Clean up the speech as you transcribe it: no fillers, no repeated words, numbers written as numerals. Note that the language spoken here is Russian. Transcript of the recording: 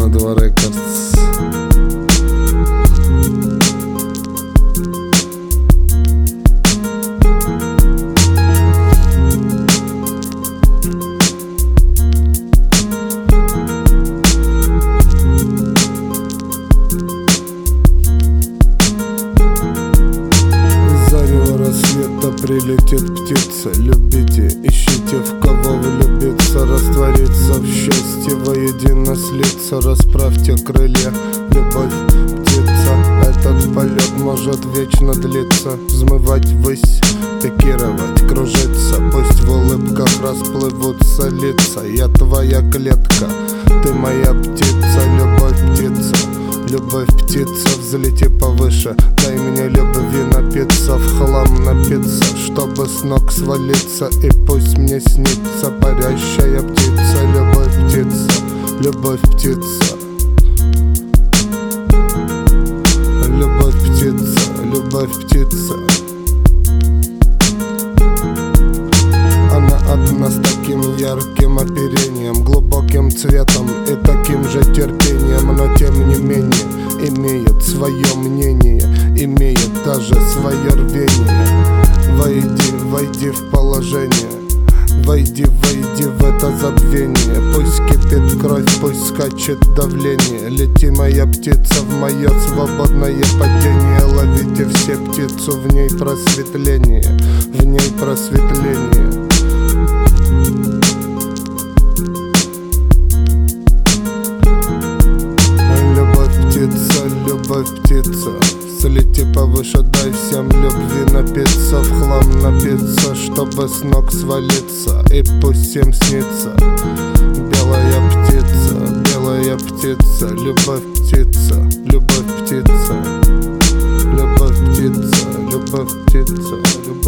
2 Records. Прилетит птица, любите, ищите, в кого влюбиться, раствориться в счастье, воедино слиться, расправьте крылья, любовь, птица. Этот полет может вечно длиться, взмывать ввысь, пикировать, кружиться. Пусть в улыбках расплывутся лица. Я твоя клетка, ты моя птица, любовь, птица. Любовь, птица, взлети повыше. Дай мне любви напиться, в хлам напиться, чтобы с ног свалиться. И пусть мне снится парящая птица. Любовь, птица, любовь, птица. Любовь, птица, любовь, птица. Она одна с таким ярким оперением, глубоким цветом и таким же терпением, но тем не менее имеет свое мнение, имеет даже свое рвение. Войди, войди в положение, войди, войди в это забвение. Пусть кипит кровь, пусть скачет давление. Лети, моя птица, в мое свободное падение. Ловите все птицу, в ней просветление, в ней просветление. Любовь, птица, взлети повыше, дай всем любви напиться, в хлам напиться, чтобы с ног свалиться. И пусть всем снится белая птица, любовь, птица, любовь, птица, любовь, птица, любовь, птица, любовь.